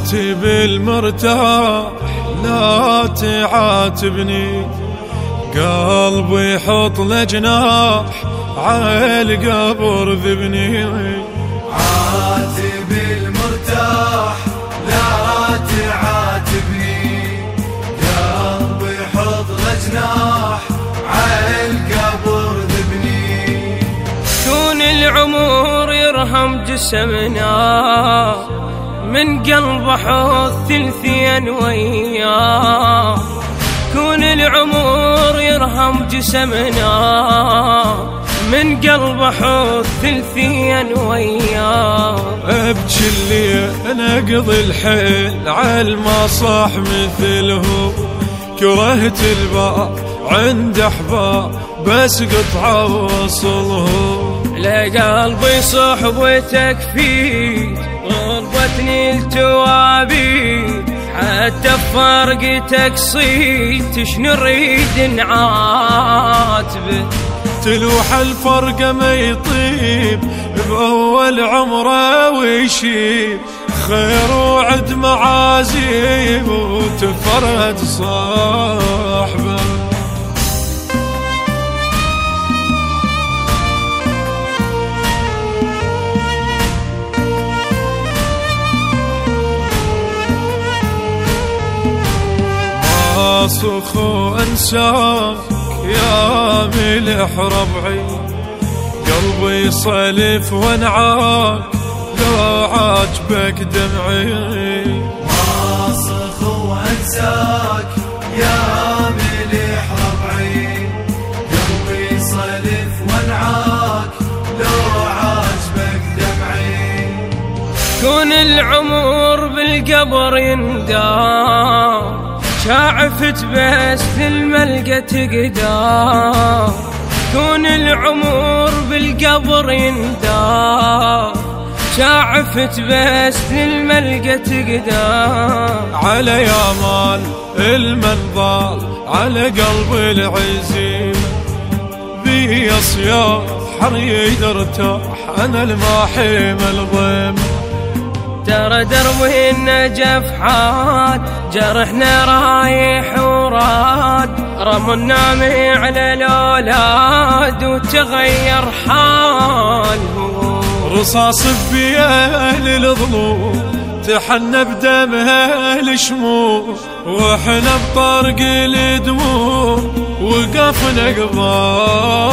عاتب المرتاح لا تعاتبني، قلبي يحط له جناح عالقبر ذبني. عاتب المرتاح لا تعاتبني، قلبي يحط له جناح عالقبر ذبني. كون العمر يرهم جسمنا، من قلب حوض ثلثين وياه. كون العمر يرهم جسمنا، من قلب حوض ثلثين وياه. ابكي اللي نقضي الحيل عالمصاح مثله، كرهت الباب عند احباب بس قطعه وصله. لقلبي صحبتك فيك غربتني التوابيت، حتى بفرقتك صيت شنو نريد نعاتبه. تلوح الفرقة ما يطيب بأول عمره ويشيب، خير وعد معازيب وتفرد صاحبه. أصخ وأنساك يا ملح ربعي، قلبي صلف وانعاك لو عاجبك دمعي. أصخ وأنساك يا ملح ربعي، قلبي صلف وانعاك لو عاجبك دمعي. كون العمر بالقبر يندام، شاعفت بس للملقى تقدام. كون العمر بالقبر يندام، شاعفت بس للملقى تقدام. على يا مال المنظال على قلب العزيم، بي صياح حريد ارتاح انا الماحيم الضيم. ترى دربه النجف حاد، جرحنا رايح وراد، رمنا على الأولاد وتغير حالهم. رصاص بيال الظلوم تحنى بدمها الشموع، واحنا بطرق الدموع وقفنا قبال.